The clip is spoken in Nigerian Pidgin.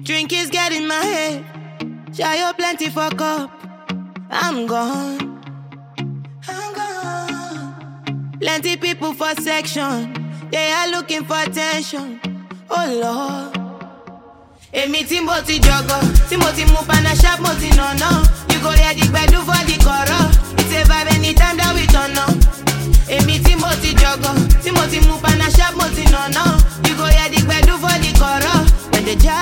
Drink is getting my head. Shayo plenty for cup. I'm gone. Plenty people for section. They are looking for attention. Oh Lord. Emi tí mo ti jọgọ, tí mo ti mú pana sharp, mo ti nànà. You go hear the gbedu for the kọ̀rọ̀. It's a vibe anytime that we turn up. Emi tí mo ti jọgọ, tí mo ti mú pana sharp, mo ti nànà. You go hear the gbedu for the kọ̀rọ̀. When the